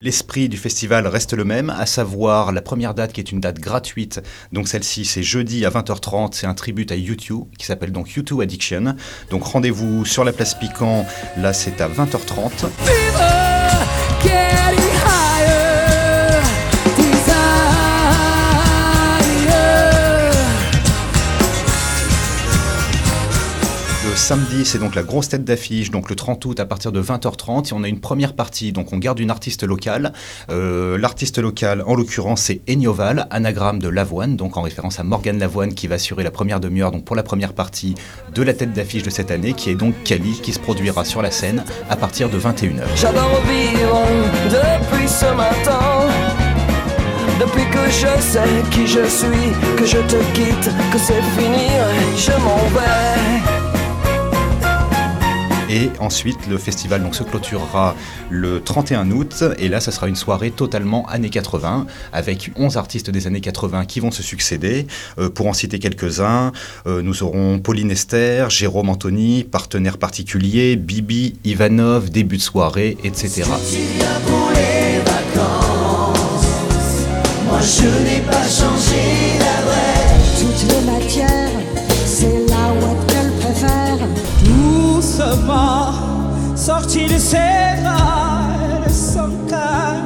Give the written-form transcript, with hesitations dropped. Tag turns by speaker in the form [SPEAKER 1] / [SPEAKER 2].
[SPEAKER 1] L'esprit du festival reste le même, à savoir la première date qui est une date gratuite. Donc celle-ci, c'est jeudi à 20h30. C'est un tribute à U2 qui s'appelle donc U2 Addiction. Donc rendez-vous sur la place Piquant. Là, c'est à 20h30. Samedi, c'est donc la grosse tête d'affiche, donc le 30 août à partir de 20h30. Et on a une première partie, donc on garde une artiste locale. L'artiste locale, en l'occurrence, c'est Enioval, anagramme de Lavoine, donc en référence à Morgane Lavoine qui va assurer la première demi-heure, donc pour la première partie de la tête d'affiche de cette année, qui est donc Kali, qui se produira sur la scène à partir de 21h.
[SPEAKER 2] J'adore vivre depuis ce matin. Depuis que je sais qui je suis, que je te quitte, que c'est fini, je m'en vais.
[SPEAKER 1] Et ensuite, le festival donc, se clôturera le 31 août. Et là, ça sera une soirée totalement années 80, avec 11 artistes des années 80 qui vont se succéder. Pour en citer quelques-uns, nous aurons Pauline Esther, Jérôme Anthony, Partenaire Particulier, Bibi, Ivanov, Début de soirée, etc.
[SPEAKER 3] Si tu viens pour les vacances, moi je n'ai pas changé d'adresse.
[SPEAKER 4] Toutes les matières, c'est la ouate qu'elle préfère.
[SPEAKER 5] Doucement, sorti de ses rails sans cœur.